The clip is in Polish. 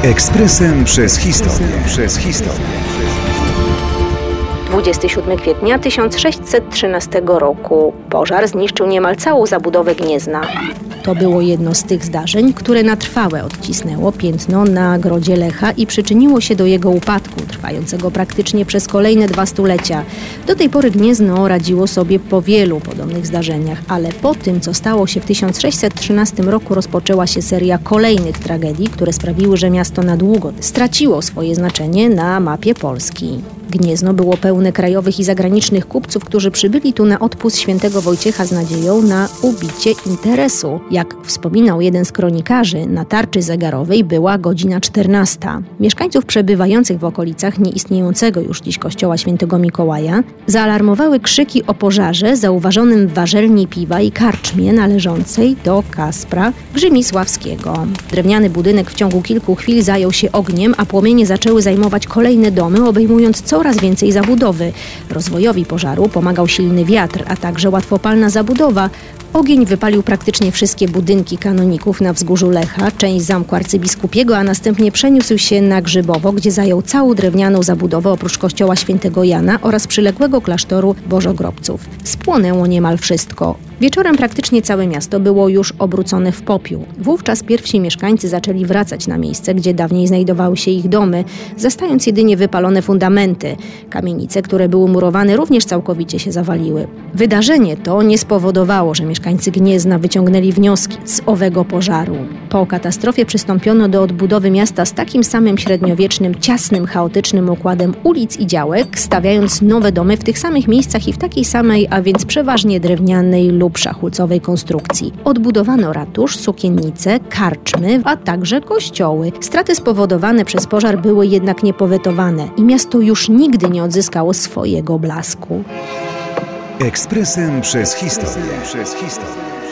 Ekspresem przez historię. 27 kwietnia 1613 roku pożar zniszczył niemal całą zabudowę Gniezna. To było jedno z tych zdarzeń, które na trwałe odcisnęło piętno na grodzie Lecha i przyczyniło się do jego upadku, trwającego praktycznie przez kolejne 2 stulecia. Do tej pory Gniezno radziło sobie po wielu podobnych zdarzeniach, ale po tym, co stało się w 1613 roku, rozpoczęła się seria kolejnych tragedii, które sprawiły, że miasto na długo straciło swoje znaczenie na mapie Polski. Gniezno było pełne krajowych i zagranicznych kupców, którzy przybyli tu na odpust świętego Wojciecha z nadzieją na ubicie interesu. Jak wspominał jeden z kronikarzy, na tarczy zegarowej była godzina 14. Mieszkańców przebywających w okolicach nieistniejącego już dziś kościoła świętego Mikołaja zaalarmowały krzyki o pożarze zauważonym w warzelni piwa i karczmie należącej do Kaspra Grzymisławskiego. Drewniany budynek w ciągu kilku chwil zajął się ogniem, a płomienie zaczęły zajmować kolejne domy, obejmując coraz więcej zabudowy. Rozwojowi pożaru pomagał silny wiatr, a także łatwopalna zabudowa. Ogień wypalił praktycznie wszystkie budynki kanoników na wzgórzu Lecha, część zamku arcybiskupiego, a następnie przeniósł się na Grzybowo, gdzie zajął całą drewnianą zabudowę oprócz kościoła świętego Jana oraz przyległego klasztoru Bożogrobców. Spłonęło niemal wszystko. Wieczorem praktycznie całe miasto było już obrócone w popiół. Wówczas pierwsi mieszkańcy zaczęli wracać na miejsce, gdzie dawniej znajdowały się ich domy, zastając jedynie wypalone fundamenty. Kamienice, które były murowane, również całkowicie się zawaliły. Wydarzenie to nie spowodowało, że mieszkańcy Gniezna wyciągnęli wnioski z owego pożaru. Po katastrofie przystąpiono do odbudowy miasta z takim samym średniowiecznym, ciasnym, chaotycznym układem ulic i działek, stawiając nowe domy w tych samych miejscach i w takiej samej, a więc przeważnie drewnianej lub szachulcowej konstrukcji. Odbudowano ratusz, sukiennice, karczmy, a także kościoły. Straty spowodowane przez pożar były jednak niepowetowane i miasto już nigdy nie odzyskało swojego blasku. Ekspresem przez historię.